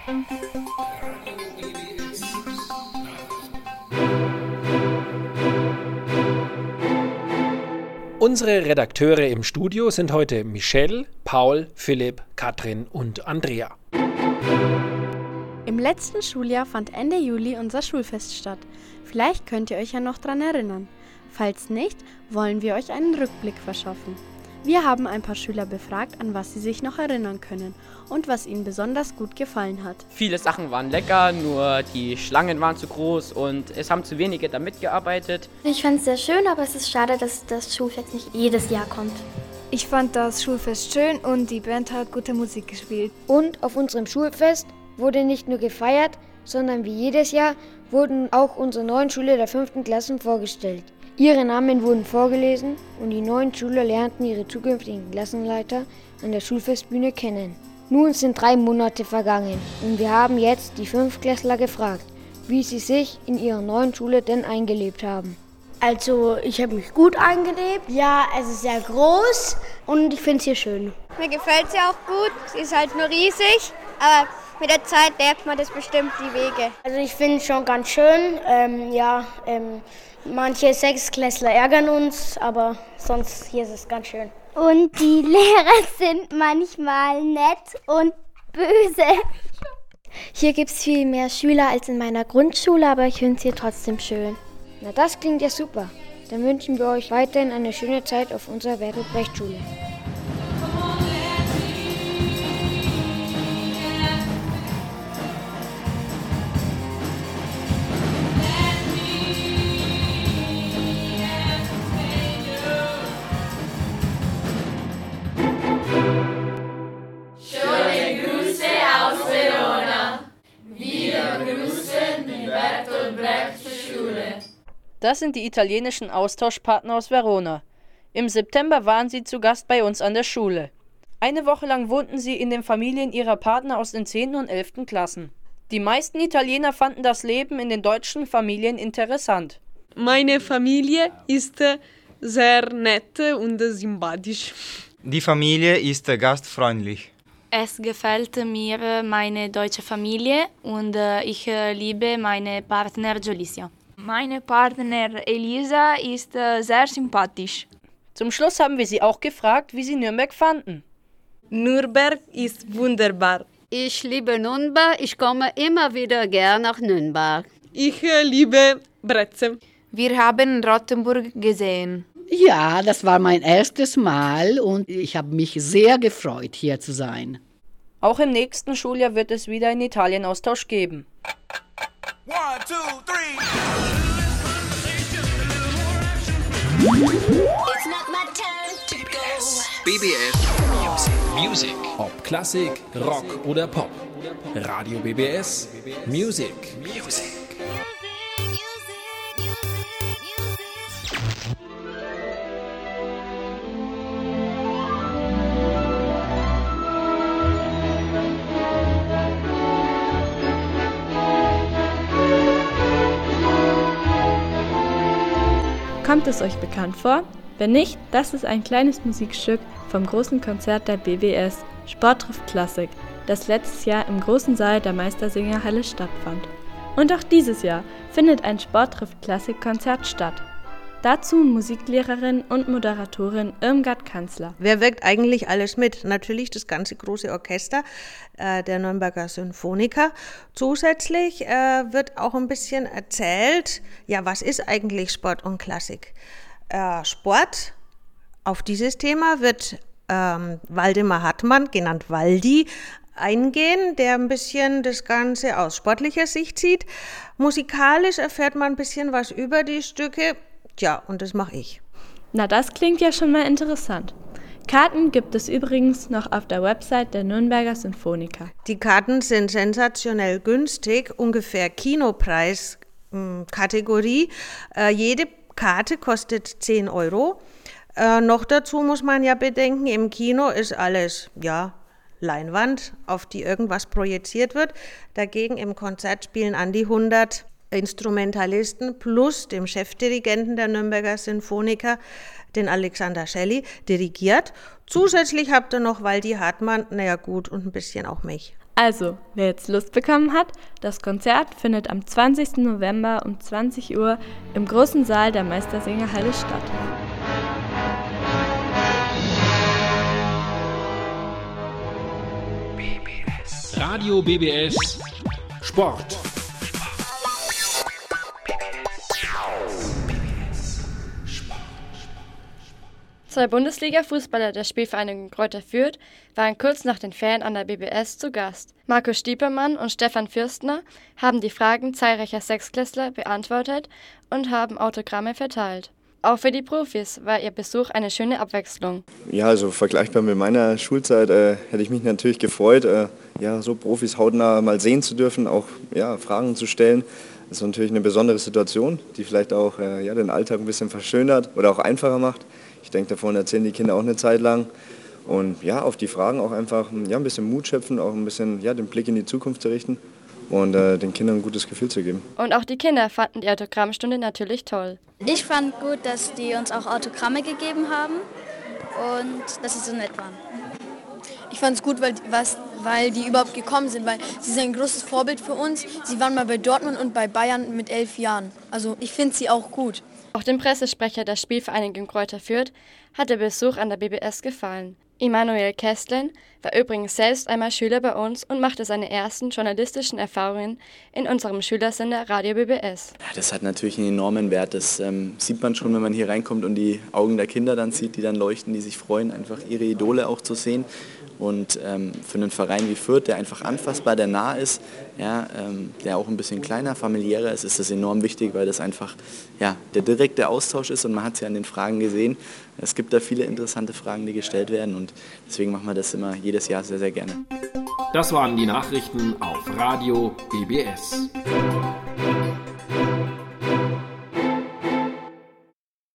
Unsere Redakteure im Studio sind heute Michelle, Paul, Philipp, Katrin und Andrea. Im letzten Schuljahr fand Ende Juli unser Schulfest statt. Vielleicht könnt ihr euch ja noch daran erinnern. Falls nicht, wollen wir euch einen Rückblick verschaffen. Wir haben ein paar Schüler befragt, an was sie sich noch erinnern können und was ihnen besonders gut gefallen hat. Viele Sachen waren lecker, nur die Schlangen waren zu groß und es haben zu wenige da mitgearbeitet. Ich fand es sehr schön, aber es ist schade, dass das Schulfest nicht jedes Jahr kommt. Ich fand das Schulfest schön und die Band hat gute Musik gespielt. Und auf unserem Schulfest wurde nicht nur gefeiert, sondern wie jedes Jahr wurden auch unsere neuen Schüler der 5. Klassen vorgestellt. Ihre Namen wurden vorgelesen und die neuen Schüler lernten ihre zukünftigen Klassenleiter an der Schulfestbühne kennen. Nun sind 3 Monate vergangen und wir haben jetzt die 5-Klässler gefragt, wie sie sich in ihrer neuen Schule denn eingelebt haben. Also ich habe mich gut eingelebt. Ja, es ist sehr groß und ich finde es hier schön. Mir gefällt sie auch gut. Sie ist halt nur riesig, aber mit der Zeit lernt man das bestimmt die Wege. Also ich finde es schon ganz schön. Manche 6-Klässler ärgern uns, aber sonst hier ist es ganz schön. Und die Lehrer sind manchmal nett und böse. Hier gibt es viel mehr Schüler als in meiner Grundschule, aber ich finde es hier trotzdem schön. Na, das klingt ja super. Dann wünschen wir euch weiterhin eine schöne Zeit auf unserer Bertolt Brecht Schule. Das sind die italienischen Austauschpartner aus Verona. Im September waren sie zu Gast bei uns an der Schule. Eine Woche lang wohnten sie in den Familien ihrer Partner aus den 10. und 11. Klassen. Die meisten Italiener fanden das Leben in den deutschen Familien interessant. Meine Familie ist sehr nett und sympathisch. Die Familie ist gastfreundlich. Es gefällt mir meine deutsche Familie und ich liebe meine Partner Jolicia. Meine Partner Elisa ist sehr sympathisch. Zum Schluss haben wir sie auch gefragt, wie sie Nürnberg fanden. Nürnberg ist wunderbar. Ich liebe Nürnberg, ich komme immer wieder gern nach Nürnberg. Ich liebe Brezel. Wir haben Rottenburg gesehen. Ja, das war mein erstes Mal und ich habe mich sehr gefreut, hier zu sein. Auch im nächsten Schuljahr wird es wieder einen Italienaustausch geben. 1, 2, 3. BBS Music. Ob Klassik, Rock oder Pop. Radio BBS Music. Kommt es euch bekannt vor? Wenn nicht, das ist ein kleines Musikstück vom großen Konzert der BBS, Sport trifft Klassik, das letztes Jahr im großen Saal der Meistersingerhalle stattfand. Und auch dieses Jahr findet ein Sport trifft Klassik-Konzert statt. Dazu Musiklehrerin und Moderatorin Irmgard Kanzler. Wer wirkt eigentlich alles mit? Natürlich das ganze große Orchester der Nürnberger Sinfoniker. Zusätzlich wird auch ein bisschen erzählt, ja, was ist eigentlich Sport und Klassik? Sport, auf dieses Thema wird Waldemar Hartmann, genannt Waldi, eingehen, der ein bisschen das Ganze aus sportlicher Sicht sieht. Musikalisch erfährt man ein bisschen was über die Stücke. Tja, und das mache ich. Na, das klingt ja schon mal interessant. Karten gibt es übrigens noch auf der Website der Nürnberger Sinfoniker. Die Karten sind sensationell günstig, ungefähr Kinopreis-Kategorie. Jede Karte kostet 10 €. Noch dazu muss man ja bedenken, im Kino ist alles, ja, Leinwand, auf die irgendwas projiziert wird. Dagegen im Konzert spielen an die 100 Instrumentalisten plus dem Chefdirigenten der Nürnberger Sinfoniker, den Alexander Shelley, dirigiert. Zusätzlich habt ihr noch Waldi Hartmann, naja gut, und ein bisschen auch mich. Also, wer jetzt Lust bekommen hat, das Konzert findet am 20. November um 20 Uhr im großen Saal der Meistersingerhalle statt. Radio BBS Sport. Zwei Bundesliga-Fußballer der Spielvereinigung Greuther Fürth waren kurz nach den Ferien an der BBS zu Gast. Markus Stiepermann und Stefan Fürstner haben die Fragen zahlreicher Sechstklässler beantwortet und haben Autogramme verteilt. Auch für die Profis war ihr Besuch eine schöne Abwechslung. Ja, also vergleichbar mit meiner Schulzeit hätte ich mich natürlich gefreut, so Profis hautnah mal sehen zu dürfen, auch Fragen zu stellen. Das ist natürlich eine besondere Situation, die vielleicht auch den Alltag ein bisschen verschönert oder auch einfacher macht. Ich denke, davon erzählen die Kinder auch eine Zeit lang. Und auf die Fragen auch einfach ein bisschen Mut schöpfen, auch ein bisschen den Blick in die Zukunft zu richten und den Kindern ein gutes Gefühl zu geben. Und auch die Kinder fanden die Autogrammstunde natürlich toll. Ich fand gut, dass die uns auch Autogramme gegeben haben und dass sie so nett waren. Ich fand es gut, weil die überhaupt gekommen sind, weil sie sind ein großes Vorbild für uns. Sie waren mal bei Dortmund und bei Bayern mit 11 Jahren. Also ich finde sie auch gut. Auch dem Pressesprecher der Spielvereinigung Greuther Fürth hat der Besuch an der BBS gefallen. Immanuel Kästlen war übrigens selbst einmal Schüler bei uns und machte seine ersten journalistischen Erfahrungen in unserem Schülersender Radio BBS. Ja, das hat natürlich einen enormen Wert. Das sieht man schon, wenn man hier reinkommt und die Augen der Kinder dann sieht, die dann leuchten, die sich freuen, einfach ihre Idole auch zu sehen. Und für einen Verein wie Fürth, der einfach anfassbar, der nah ist, der auch ein bisschen kleiner, familiärer ist, ist das enorm wichtig, weil das einfach der direkte Austausch ist und man hat es ja an den Fragen gesehen. Es gibt da viele interessante Fragen, die gestellt werden und deswegen machen wir das immer jedes Jahr sehr, sehr gerne. Das waren die Nachrichten auf Radio BBS.